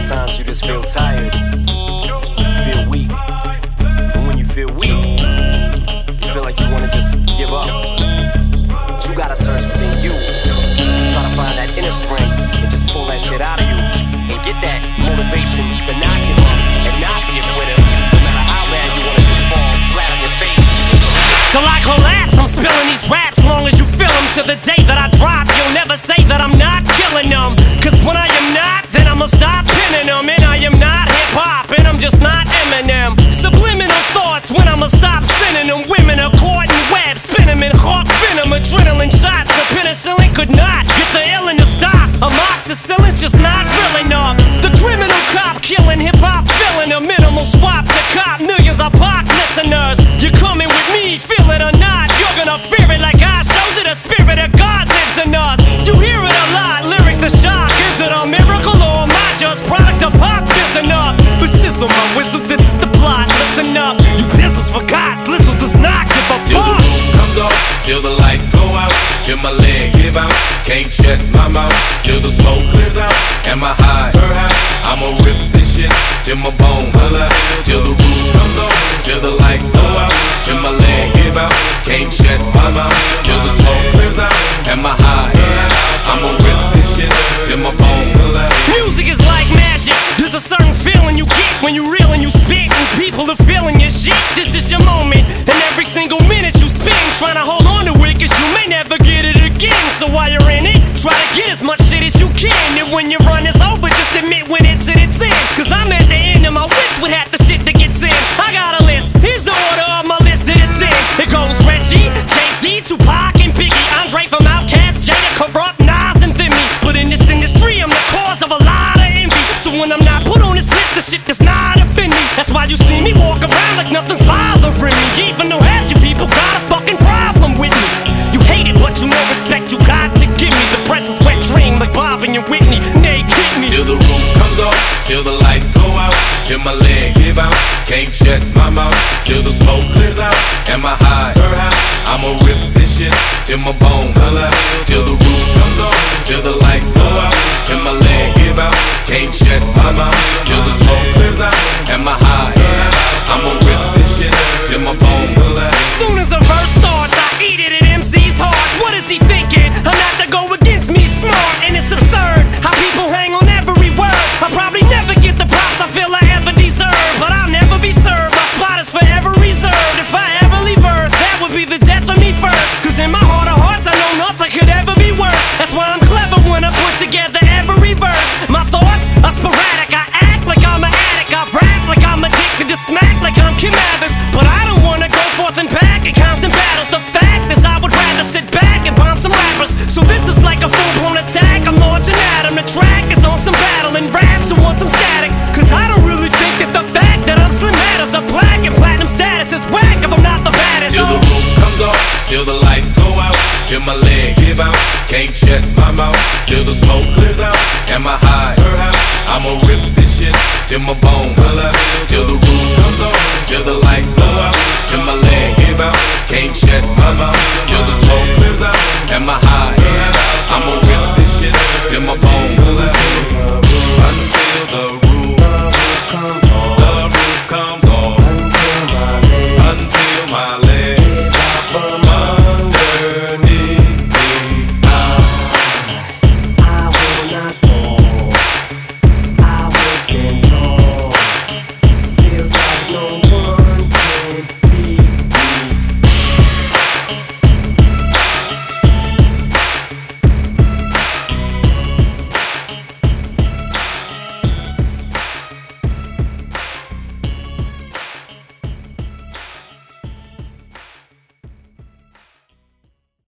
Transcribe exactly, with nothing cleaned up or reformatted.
Sometimes you just feel tired, feel weak. And when you feel weak, you feel like you wanna just give up. But you gotta search within you. Try to find that inner strength and just pull that shit out of you. And get that motivation to not give up and not be a quitter. No matter how bad you wanna just fall flat on your face. Till I collapse, I'm spilling these raps long as you feel them. To the day that I drop, you'll never say that I'm not killing them. Cause when I am not, then I'ma stop pinning them. And I am not hip-hop, and I'm just not Eminem. Subliminal thoughts when I'ma stop sending them. Women are caught in webs, spin them in hawk venom. Adrenaline shots, the penicillin could not get the illin to stop. Amoxicillin's just not real enough. The criminal cop killing hip-hop, filling a minimal swap to cop millions of pop listeners. You're coming with me, feel it or not, you're gonna fear it like I showed you. The spirit of God lives in us. You hear it a lot, lyrics the shock. Is it a miracle or am I just product of pop? Listen up, but sizzle my whistle, this is the plot. Listen up, you pistols for God, Slizzle does not give a fuck. Till the roof comes off, till the lights go out, till my leg give out, can't shut my mouth, till the smoke clears out, and my high, I'ma rip this shit till my bone holla. Till the roof comes off, till the lights go out, till my leg give out, can't shut my mouth, till the smoke clears out, and my high, I'ma rip this shit till my bone holla. Music is like magic. There's a certain feeling you get when you reel and you spit, and people are feeling your shit. This is your moment, and every single minute you spend trying to hold on to it, cause you may never get it again. So while you're in it, try to get as much shit as you can. And when your run is over, just admit when it's in its end. Cause I'm at the end of my wits with half the shit that gets in. I got a list, here's the order of my list that it's in. It goes Reggie, Jay-Z, Tupac, and Biggie, Andre from Outkast, Jada, Corrupt, Nas, and Thimmy. But in this industry, I'm the cause of a lot of envy. So when I'm not put on this list, the shit does not offend me. That's why you see me walk around like nothing's bothering me. Even though half you people got a fucking problem with me. You hate it, but you know respect you got to give me. The presence wet dream like Bob and your Whitney. Nay, hit me. Till the roof comes off, till the lights go out, till my leg give out, can't shut my mouth, till the smoke clears out, and my high, I'ma rip this shit till my bone holla. Till the roof comes off, till the lights go out, till my leg give out, can't shut my mouth, till the smoke clears out, and my high, I'ma rip this shit till my bone holla. Soon as a verse starts, I eat it at M C's heart. What is he thinking? I'm not to go against me, smart, and it's absurd how people hang on every word. I'll probably never get the props I feel I ever deserve, but I'll never be served. My spot is forever reserved. If I ever leave Earth, that would be the death of me first. Cause in my heart of hearts, I know nothing could ever be worse. That's why I'm clever when I put together every verse. My thoughts are sporadic. I act like I'm an addict. I rap like I'm addicted to smack like I'm Kim Mathers. But I don't wanna go forth and back in constant battles. The fact is I would rather sit back and bomb some rappers. So this is like a full-blown attack. I'm launching at 'em. The track is on some battle and raps and want some static. Cause I don't really think that the fact that I'm Slim matters. A black and platinum status is whack if I'm not the baddest. Till the roof comes off, till the lights go out, till my leg give out, can't shut my mouth, till the smoke clears out, and my high, I'ma rip this shit till my bone holla. Till the roof comes off, till the lights go out, till my leg give out, can't shut my mouth, till the smoke clears out, and my high